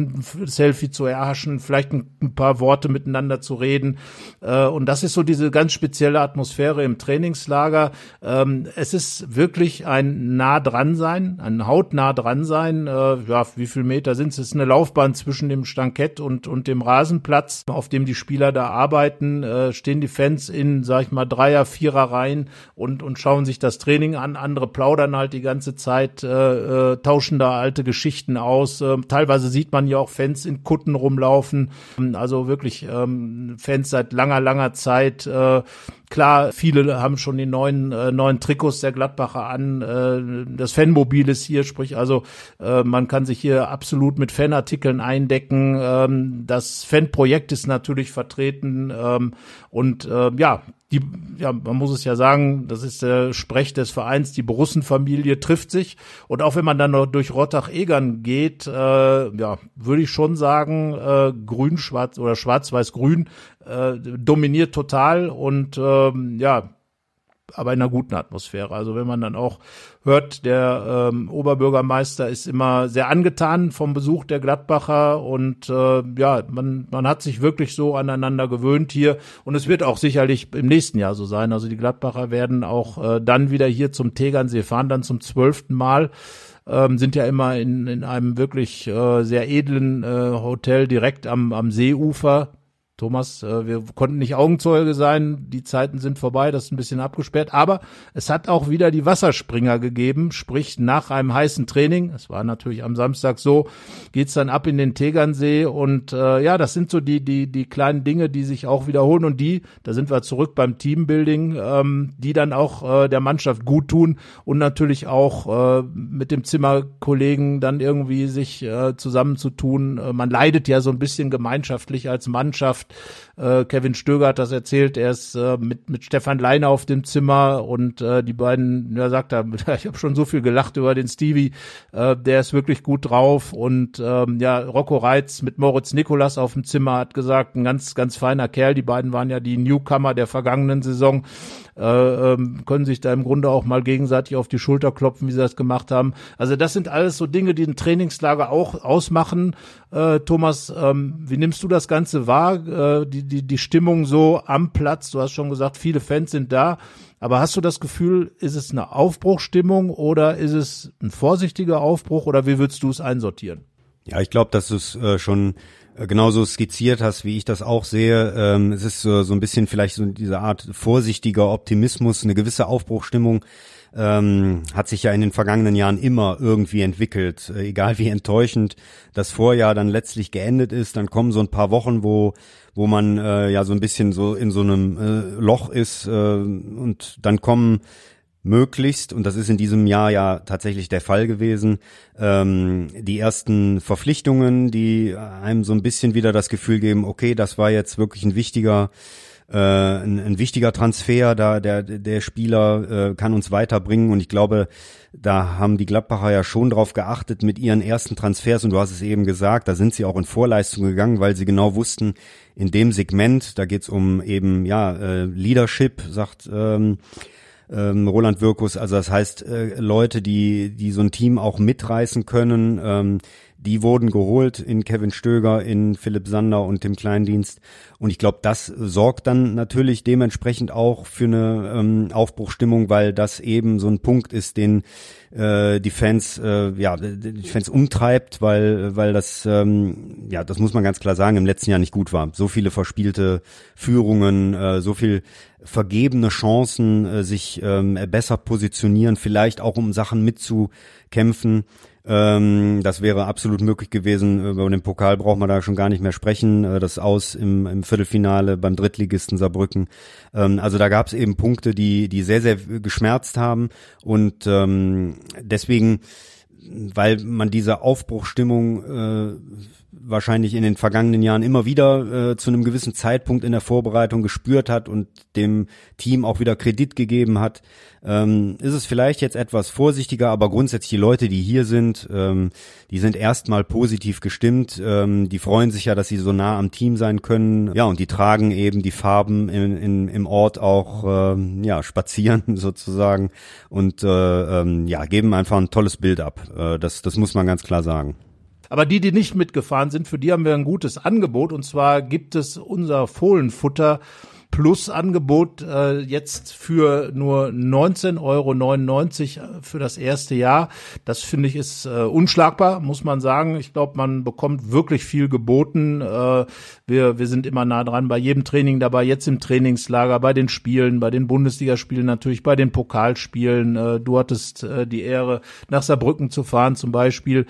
Selfie zu erhaschen, vielleicht ein, ein paar Worte miteinander zu reden. Äh, und das ist so diese ganz spezielle Atmosphäre im Trainingslager. Ähm, es ist wirklich ein nah dran sein, ein hautnah dran sein. Äh, ja, wie viel Meter sind es? Es ist eine Laufbahn zwischen dem Stankett und, und dem Rasenplatz, auf dem die Spieler da arbeiten. Äh, stehen die Fans in, sag ich mal, Dreier-, Vierer-Reihen und, und schauen sich das Training an. Andere plaudern halt die ganze Zeit, äh, äh, tauschen da alte Geschichten aus. Äh, teilweise sieht man ja auch Fans in Kutten rumlaufen. Also wirklich ähm, Fans seit langer, langer Zeit. Äh, klar, viele haben schon die neuen äh, neuen Trikots der Gladbacher an. Äh, das Fanmobil ist hier, sprich also äh, man kann sich hier absolut mit Fanartikeln eindecken. Ähm, das Fanprojekt ist natürlich vertreten ähm, und äh, ja, die, ja, man muss es ja sagen, das ist der Sprech des Vereins, die Borussenfamilie trifft sich. Und auch wenn man dann noch durch Rottach-Egern geht, äh, ja, würde ich schon sagen, äh, grün, schwarz oder schwarz-weiß-grün äh, dominiert total und äh, ja, aber in einer guten Atmosphäre. Also wenn man dann auch hört, der ähm, Oberbürgermeister ist immer sehr angetan vom Besuch der Gladbacher und äh, ja, man man hat sich wirklich so aneinander gewöhnt hier und es wird auch sicherlich im nächsten Jahr so sein. Also die Gladbacher werden auch äh, dann wieder hier zum Tegernsee fahren, dann zum zwölften Mal. Ähm, sind ja immer in in einem wirklich äh, sehr edlen äh, Hotel direkt am am Seeufer. Thomas, äh, wir konnten nicht Augenzeuge sein, die Zeiten sind vorbei, das ist ein bisschen abgesperrt, aber es hat auch wieder die Wasserspringer gegeben, sprich nach einem heißen Training, es war natürlich am Samstag so, geht's dann ab in den Tegernsee und äh, ja, das sind so die die die kleinen Dinge, die sich auch wiederholen und die, da sind wir zurück beim Teambuilding, ähm, die dann auch äh, der Mannschaft gut tun und natürlich auch äh, mit dem Zimmerkollegen dann irgendwie sich äh, zusammenzutun. Äh, man leidet ja so ein bisschen gemeinschaftlich als Mannschaft. Äh, Kevin Stöger hat das erzählt, er ist äh, mit mit Stefan Leiner auf dem Zimmer und äh, die beiden, ja, sagt er, ich habe schon so viel gelacht über den Stevie, äh, der ist wirklich gut drauf und ähm, ja, Rocco Reitz mit Moritz Nikolas auf dem Zimmer hat gesagt, ein ganz, ganz feiner Kerl, die beiden waren ja die Newcomer der vergangenen Saison, äh, ähm, können sich da im Grunde auch mal gegenseitig auf die Schulter klopfen, wie sie das gemacht haben. Also das sind alles so Dinge, die ein Trainingslager auch ausmachen. Äh, Thomas, ähm, wie nimmst du das Ganze wahr, äh, die, die, die Stimmung so am Platz? Du hast schon gesagt, viele Fans sind da, aber hast du das Gefühl, ist es eine Aufbruchstimmung oder ist es ein vorsichtiger Aufbruch oder wie würdest du es einsortieren? Ja, ich glaube, dass du es äh, schon äh, genauso skizziert hast, wie ich das auch sehe. Ähm, es ist so, so ein bisschen vielleicht so diese Art vorsichtiger Optimismus, eine gewisse Aufbruchstimmung. Ähm, hat sich ja in den vergangenen Jahren immer irgendwie entwickelt, äh, egal wie enttäuschend das Vorjahr dann letztlich geendet ist, dann kommen so ein paar Wochen, wo wo man äh, ja so ein bisschen so in so einem äh, Loch ist äh, und dann kommen möglichst, und das ist in diesem Jahr ja tatsächlich der Fall gewesen, ähm, die ersten Verpflichtungen, die einem so ein bisschen wieder das Gefühl geben, okay, das war jetzt wirklich ein wichtiger Äh, ein, ein wichtiger Transfer, da der der Spieler äh, kann uns weiterbringen und ich glaube, da haben die Gladbacher ja schon drauf geachtet mit ihren ersten Transfers und du hast es eben gesagt, da sind sie auch in Vorleistung gegangen, weil sie genau wussten, in dem Segment, da geht's um eben ja äh, Leadership, sagt ähm, ähm, Roland Wirkus, also das heißt äh, Leute, die die so ein Team auch mitreißen können, ähm, die wurden geholt in Kevin Stöger, in Philipp Sander und dem Kleindienst. Und ich glaube, das sorgt dann natürlich dementsprechend auch für eine ähm, Aufbruchstimmung, weil das eben so ein Punkt ist, den äh, die Fans, äh, ja, die Fans umtreibt, weil weil das, ähm, ja, das muss man ganz klar sagen, im letzten Jahr nicht gut war. So viele verspielte Führungen, äh, so viel vergebene Chancen, äh, sich ähm, besser positionieren, vielleicht auch um Sachen mitzukämpfen. Ähm, das wäre absolut möglich gewesen. Über den Pokal braucht man da schon gar nicht mehr sprechen. Äh, das Aus im, im Viertelfinale beim Drittligisten Saarbrücken. Ähm, also da gab es eben Punkte, die die sehr, sehr geschmerzt haben. Und ähm, deswegen, weil man diese Aufbruchstimmung äh, wahrscheinlich in den vergangenen Jahren immer wieder äh, zu einem gewissen Zeitpunkt in der Vorbereitung gespürt hat und dem Team auch wieder Kredit gegeben hat, ähm, ist es vielleicht jetzt etwas vorsichtiger, aber grundsätzlich die Leute, die hier sind, ähm, die sind erstmal positiv gestimmt, ähm, die freuen sich ja, dass sie so nah am Team sein können, ja, und die tragen eben die Farben in, in, im Ort auch, ähm, ja, spazieren sozusagen und äh, ähm, ja, geben einfach ein tolles Bild ab, äh, das, das muss man ganz klar sagen. Aber die, die nicht mitgefahren sind, für die haben wir ein gutes Angebot. Und zwar gibt es unser Fohlenfutter Plus-Angebot äh, jetzt für nur neunzehn Euro neunundneunzig für das erste Jahr. Das finde ich ist äh, unschlagbar, muss man sagen. Ich glaube, man bekommt wirklich viel geboten. Äh, wir wir sind immer nah dran bei jedem Training dabei, jetzt im Trainingslager, bei den Spielen, bei den Bundesligaspielen natürlich, bei den Pokalspielen. Äh, du hattest äh, die Ehre, nach Saarbrücken zu fahren zum Beispiel.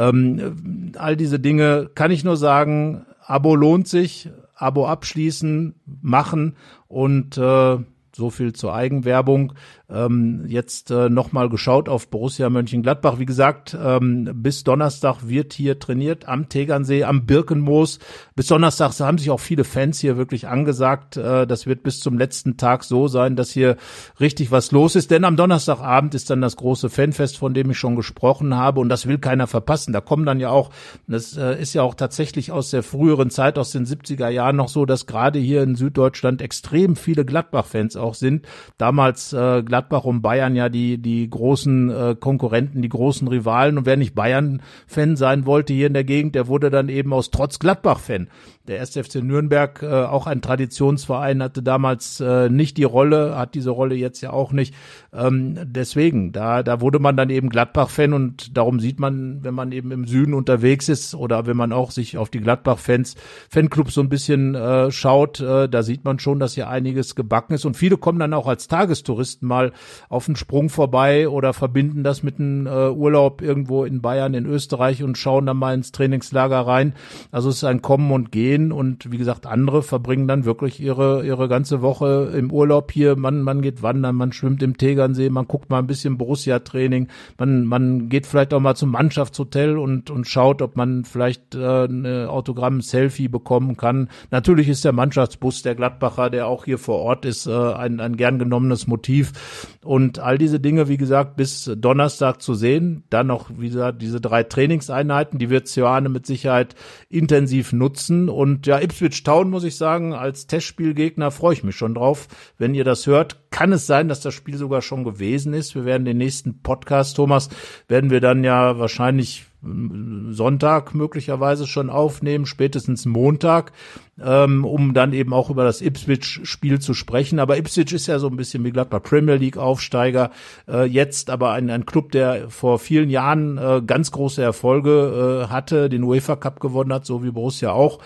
Ähm, all diese Dinge kann ich nur sagen, Abo lohnt sich. Abo abschließen, machen und äh, so viel zur Eigenwerbung. Ähm, jetzt äh, nochmal geschaut auf Borussia Mönchengladbach. Wie gesagt, ähm, bis Donnerstag wird hier trainiert am Tegernsee, am Birkenmoos. Bis Donnerstag haben sich auch viele Fans hier wirklich angesagt. Äh, das wird bis zum letzten Tag so sein, dass hier richtig was los ist. Denn am Donnerstagabend ist dann das große Fanfest, von dem ich schon gesprochen habe. Und das will keiner verpassen. Da kommen dann ja auch, das äh, ist ja auch tatsächlich aus der früheren Zeit, aus den siebziger Jahren noch so, dass gerade hier in Süddeutschland extrem viele Gladbach-Fans auch sind. Damals äh, Gladbach und Bayern ja die die großen äh, Konkurrenten, die großen Rivalen. Und wer nicht Bayern-Fan sein wollte hier in der Gegend, der wurde dann eben aus Trotz Gladbach-Fan. Der erste F C Nürnberg, äh, auch ein Traditionsverein, hatte damals äh, nicht die Rolle, hat diese Rolle jetzt ja auch nicht. Ähm, deswegen, da da wurde man dann eben Gladbach-Fan und darum sieht man, wenn man eben im Süden unterwegs ist oder wenn man auch sich auf die Gladbach-Fans, Fanclubs so ein bisschen äh, schaut, äh, da sieht man schon, dass hier einiges gebacken ist und viele kommen dann auch als Tagestouristen mal auf den Sprung vorbei oder verbinden das mit einem äh, Urlaub irgendwo in Bayern, in Österreich und schauen dann mal ins Trainingslager rein. Also es ist ein Kommen und Gehen. Und wie gesagt, andere verbringen dann wirklich ihre ihre ganze Woche im Urlaub hier. Man man geht wandern, man schwimmt im Tegernsee, man guckt mal ein bisschen Borussia-Training, man man geht vielleicht auch mal zum Mannschaftshotel und und schaut, ob man vielleicht äh, eine Autogramm-Selfie bekommen kann. Natürlich ist der Mannschaftsbus der Gladbacher, der auch hier vor Ort ist, äh, ein ein gern genommenes Motiv. Und all diese Dinge, wie gesagt, bis Donnerstag zu sehen. Dann noch, wie gesagt, diese drei Trainingseinheiten, die wird Sioane mit Sicherheit intensiv nutzen. Und Und ja, Ipswich Town, muss ich sagen, als Testspielgegner freue ich mich schon drauf. Wenn ihr das hört, kann es sein, dass das Spiel sogar schon gewesen ist. Wir werden den nächsten Podcast, Thomas, werden wir dann ja wahrscheinlich Sonntag möglicherweise schon aufnehmen, spätestens Montag, ähm, um dann eben auch über das Ipswich-Spiel zu sprechen. Aber Ipswich ist ja so ein bisschen wie Gladbach Premier League-Aufsteiger, äh, jetzt aber ein, ein Club, der vor vielen Jahren äh, ganz große Erfolge äh, hatte, den UEFA Cup gewonnen hat, so wie Borussia auch.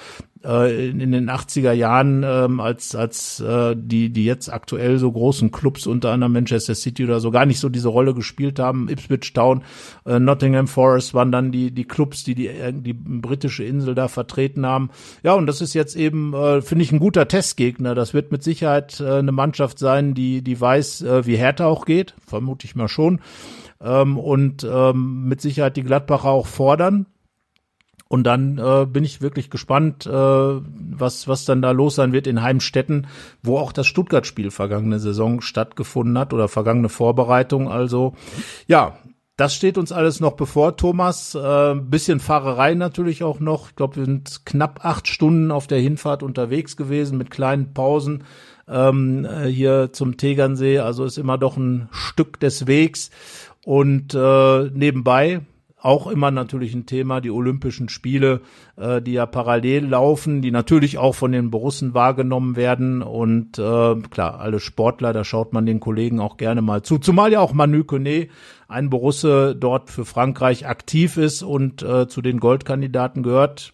In, in den achtziger Jahren, ähm, als als äh, die die jetzt aktuell so großen Clubs, unter anderem Manchester City oder so, gar nicht so diese Rolle gespielt haben. Ipswich Town, äh, Nottingham Forest waren dann die die Clubs, die die die britische Insel da vertreten haben. Ja, und das ist jetzt eben, äh, finde ich, ein guter Testgegner. Das wird mit Sicherheit äh, eine Mannschaft sein, die die weiß, äh, wie Hertha auch geht, vermute ich mal schon, ähm, und ähm, mit Sicherheit die Gladbacher auch fordern. Und dann äh, bin ich wirklich gespannt, äh, was was dann da los sein wird in Heimstetten, wo auch das Stuttgart-Spiel vergangene Saison stattgefunden hat oder vergangene Vorbereitung. Also ja, das steht uns alles noch bevor, Thomas. Äh, bisschen Fahrerei natürlich auch noch. Ich glaube, wir sind knapp acht Stunden auf der Hinfahrt unterwegs gewesen mit kleinen Pausen ähm, hier zum Tegernsee. Also ist immer doch ein Stück des Wegs. Und äh, nebenbei auch immer natürlich ein Thema, die Olympischen Spiele, äh, die ja parallel laufen, die natürlich auch von den Borussen wahrgenommen werden. Und äh, klar, alle Sportler, da schaut man den Kollegen auch gerne mal zu. Zumal ja auch Manu Koné, ein Borusse, dort für Frankreich aktiv ist und äh, zu den Goldkandidaten gehört.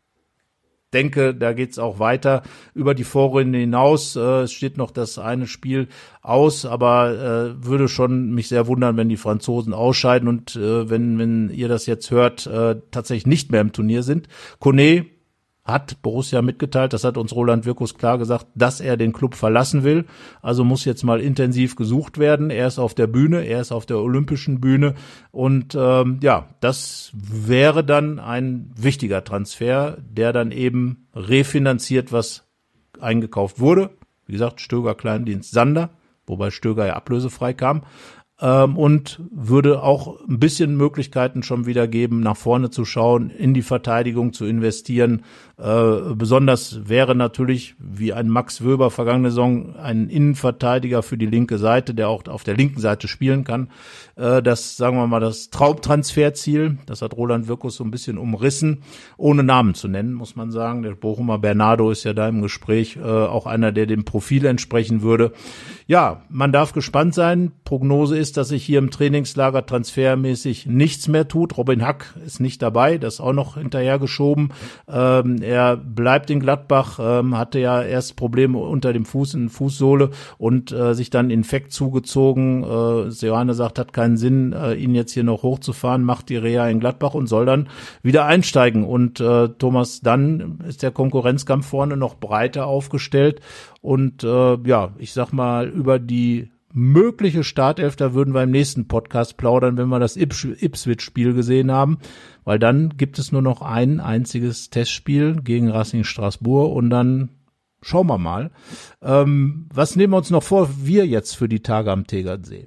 Denke, da geht's auch weiter über die Vorrunde hinaus. Äh, es steht noch das eine Spiel aus, aber äh, würde schon mich sehr wundern, wenn die Franzosen ausscheiden und äh, wenn wenn ihr das jetzt hört, äh, tatsächlich nicht mehr im Turnier sind. Koné hat Borussia mitgeteilt, das hat uns Roland Wirkus klar gesagt, dass er den Club verlassen will. Also muss jetzt mal intensiv gesucht werden. Er ist auf der Bühne, er ist auf der olympischen Bühne. Und ähm, ja, das wäre dann ein wichtiger Transfer, der dann eben refinanziert, was eingekauft wurde. Wie gesagt, Stöger Kleindienst Sander, wobei Stöger ja ablösefrei kam. ähm, und würde auch ein bisschen Möglichkeiten schon wieder geben, nach vorne zu schauen, in die Verteidigung zu investieren. Äh, besonders wäre natürlich, wie ein Max Wöber vergangene Saison, ein Innenverteidiger für die linke Seite, der auch auf der linken Seite spielen kann. Äh, das, sagen wir mal, das Traumtransferziel, das hat Roland Wirkus so ein bisschen umrissen, ohne Namen zu nennen, muss man sagen. Der Bochumer Bernardo ist ja da im Gespräch, äh, auch einer, der dem Profil entsprechen würde. Ja, man darf gespannt sein. Prognose ist, dass sich hier im Trainingslager transfermäßig nichts mehr tut. Robin Hack ist nicht dabei, das ist auch noch hinterhergeschoben. Ähm, er bleibt in Gladbach, ähm, hatte ja erst Probleme unter dem Fuß, in Fußsohle und äh, sich dann Infekt zugezogen. Äh, Seoane sagt, hat keinen Sinn, äh, ihn jetzt hier noch hochzufahren, macht die Reha in Gladbach und soll dann wieder einsteigen. Und äh, Thomas, dann ist der Konkurrenzkampf vorne noch breiter aufgestellt. Und äh, ja, ich sag mal, über die mögliche Startelf, da würden wir im nächsten Podcast plaudern, wenn wir das Ipswich-Spiel gesehen haben, weil dann gibt es nur noch ein einziges Testspiel gegen Racing Strasbourg und dann schauen wir mal. Ähm, was nehmen wir uns noch vor, wir jetzt für die Tage am Tegernsee?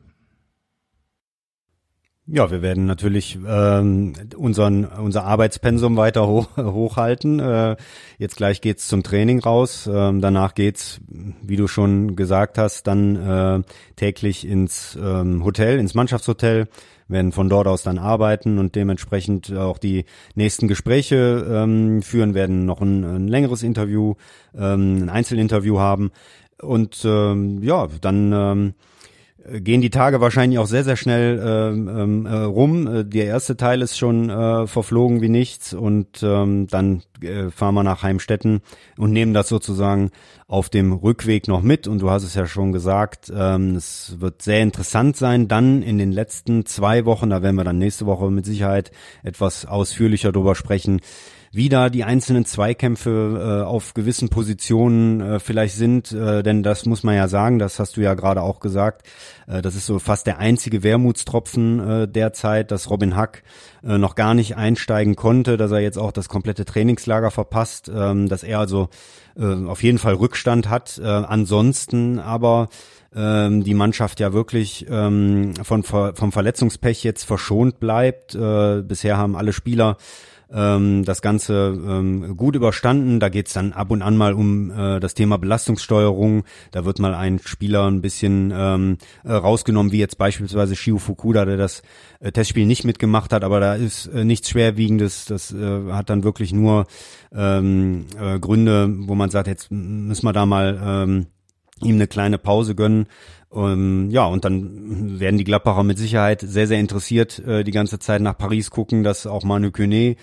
Ja, wir werden natürlich ähm, unseren unser Arbeitspensum weiter hoch, hochhalten. Äh, jetzt gleich geht's zum Training raus. Ähm, danach geht's, wie du schon gesagt hast, dann äh, täglich ins ähm, Hotel, ins Mannschaftshotel. Werden von dort aus dann arbeiten und dementsprechend auch die nächsten Gespräche ähm, führen. Werden noch ein, ein längeres Interview, ähm, ein Einzelinterview haben und ähm, ja, dann ähm, gehen die Tage wahrscheinlich auch sehr, sehr schnell ähm, äh, rum. Der erste Teil ist schon äh, verflogen wie nichts und ähm, dann äh, fahren wir nach Heimstetten und nehmen das sozusagen auf dem Rückweg noch mit. Und du hast es ja schon gesagt, ähm, es wird sehr interessant sein, dann in den letzten zwei Wochen, da werden wir dann nächste Woche mit Sicherheit etwas ausführlicher drüber sprechen, wie da die einzelnen Zweikämpfe äh, auf gewissen Positionen äh, vielleicht sind, äh, denn das muss man ja sagen, das hast du ja gerade auch gesagt, äh, das ist so fast der einzige Wermutstropfen äh, derzeit, dass Robin Hack äh, noch gar nicht einsteigen konnte, dass er jetzt auch das komplette Trainingslager verpasst, ähm, dass er also äh, auf jeden Fall Rückstand hat, äh, ansonsten aber ähm, die Mannschaft ja wirklich ähm, von vom Verletzungspech jetzt verschont bleibt. Äh, bisher haben alle Spieler ähm, das Ganze ähm, gut überstanden. Da geht's dann ab und an mal um äh, das Thema Belastungssteuerung. Da wird mal ein Spieler ein bisschen ähm, äh, rausgenommen, wie jetzt beispielsweise Shio Fukuda, der das äh, Testspiel nicht mitgemacht hat, aber da ist äh, nichts Schwerwiegendes. Das äh, hat dann wirklich nur ähm, äh, Gründe, wo man sagt, jetzt müssen wir da mal ähm, ihm eine kleine Pause gönnen. Um, ja, und dann werden die Gladbacher mit Sicherheit sehr, sehr interessiert äh, die ganze Zeit nach Paris gucken, dass auch Manu Koné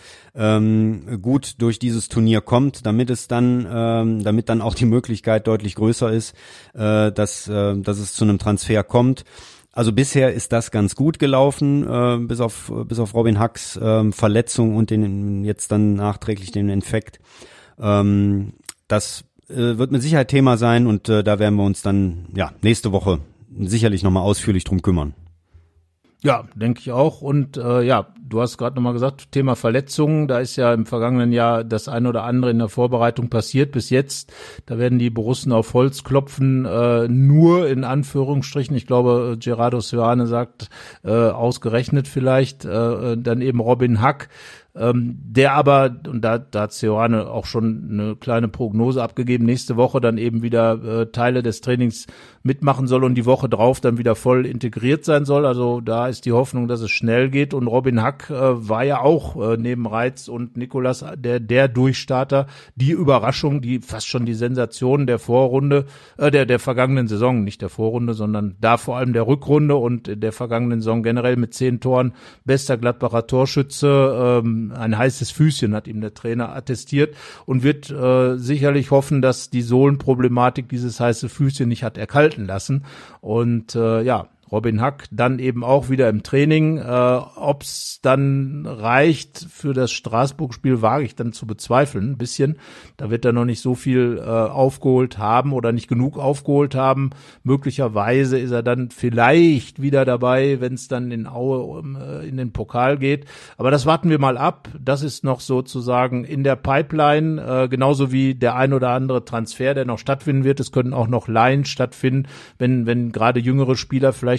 ähm, gut durch dieses Turnier kommt, damit es dann, ähm, damit dann auch die Möglichkeit deutlich größer ist, äh, dass, äh, dass es zu einem Transfer kommt. Also bisher ist das ganz gut gelaufen, äh, bis auf bis auf Robin Hacks äh, Verletzung und den jetzt dann nachträglich den Infekt. Ähm, das wird mit Sicherheit Thema sein und äh, da werden wir uns dann ja nächste Woche sicherlich nochmal ausführlich drum kümmern. Ja, denke ich auch. Und äh, ja, du hast gerade nochmal gesagt, Thema Verletzungen, da ist ja im vergangenen Jahr das eine oder andere in der Vorbereitung passiert. Bis jetzt, da werden die Borussen auf Holz klopfen, äh, nur in Anführungsstrichen, ich glaube, Gerardo Seoane sagt, äh, ausgerechnet vielleicht, äh, dann eben Robin Hack, Ähm, der aber, und da, da hat Seoane auch schon eine kleine Prognose abgegeben, nächste Woche dann eben wieder äh, Teile des Trainings mitmachen soll und die Woche drauf dann wieder voll integriert sein soll. Also da ist die Hoffnung, dass es schnell geht. Und Robin Hack äh, war ja auch äh, neben Reitz und Nicolas der der Durchstarter, die Überraschung, die fast schon die Sensation der Vorrunde, äh, der der vergangenen Saison, nicht der Vorrunde, sondern da vor allem der Rückrunde und der vergangenen Saison generell mit zehn Toren, bester Gladbacher Torschütze, ähm, ein heißes Füßchen, hat ihm der Trainer attestiert und wird äh, sicherlich hoffen, dass die Sohlenproblematik dieses heiße Füßchen nicht hat erkalten lassen. Und äh, ja, Robin Hack dann eben auch wieder im Training. Äh, ob es dann reicht für das Straßburg-Spiel, wage ich dann zu bezweifeln, ein bisschen. Da wird er noch nicht so viel äh, aufgeholt haben oder nicht genug aufgeholt haben. Möglicherweise ist er dann vielleicht wieder dabei, wenn es dann in Aue äh, in den Pokal geht. Aber das warten wir mal ab. Das ist noch sozusagen in der Pipeline, äh, genauso wie der ein oder andere Transfer, der noch stattfinden wird. Es können auch noch Leihen stattfinden, wenn wenn gerade jüngere Spieler vielleicht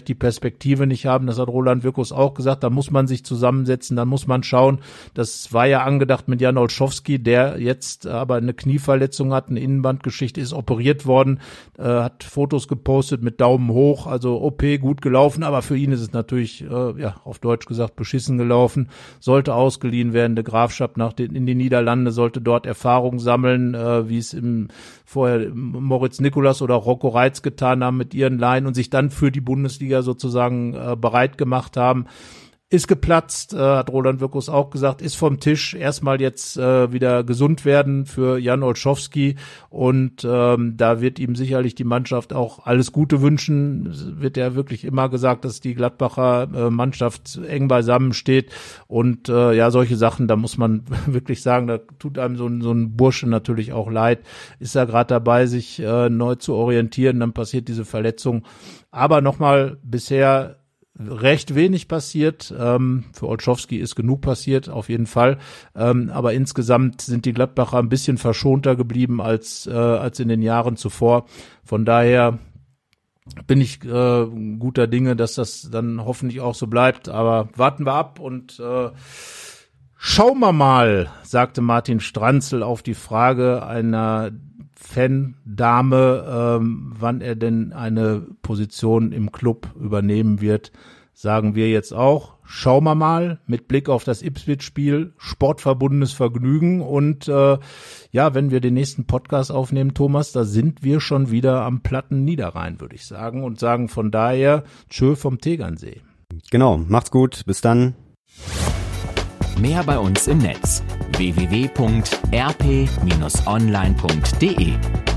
vielleicht die Perspektive nicht haben. Das hat Roland Wirkus auch gesagt. Da muss man sich zusammensetzen, dann muss man schauen. Das war ja angedacht mit Jan Olszewski, der jetzt aber eine Knieverletzung hat, eine Innenbandgeschichte, ist operiert worden, äh, hat Fotos gepostet mit Daumen hoch, also O P gut gelaufen, aber für ihn ist es natürlich, äh, ja, auf Deutsch gesagt, beschissen gelaufen. Sollte ausgeliehen werden, der Grafschaft nach den, in die Niederlande, sollte dort Erfahrung sammeln, äh, wie es im vorher Moritz Nikolas oder Rocco Reitz getan haben mit ihren Laien und sich dann für die Bundesliga sozusagen äh, bereit gemacht haben. Ist geplatzt, äh, hat Roland Wirkus auch gesagt, ist vom Tisch. Erstmal jetzt äh, wieder gesund werden für Jan Olszewski und ähm, da wird ihm sicherlich die Mannschaft auch alles Gute wünschen. Es wird ja wirklich immer gesagt, dass die Gladbacher äh, Mannschaft eng beisammen steht und äh, ja, solche Sachen, da muss man wirklich sagen, da tut einem so, so ein Bursche natürlich auch leid. Ist er gerade dabei, sich äh, neu zu orientieren, dann passiert diese Verletzung. Aber nochmal, bisher recht wenig passiert. Ähm, für Olszewski ist genug passiert, auf jeden Fall. Ähm, aber insgesamt sind die Gladbacher ein bisschen verschonter geblieben als, äh, als in den Jahren zuvor. Von daher bin ich äh, guter Dinge, dass das dann hoffentlich auch so bleibt. Aber warten wir ab und äh, schauen wir mal, sagte Martin Stranzl auf die Frage einer Fan-Dame, ähm, wann er denn eine Position im Club übernehmen wird, sagen wir jetzt auch, schauen wir mal, mit Blick auf das Ipswich-Spiel, sportverbundenes Vergnügen und äh, ja, wenn wir den nächsten Podcast aufnehmen, Thomas, da sind wir schon wieder am platten Niederrhein, würde ich sagen und sagen von daher, tschö vom Tegernsee. Genau, macht's gut, bis dann. Mehr bei uns im Netz w w w punkt r p Bindestrich online punkt d e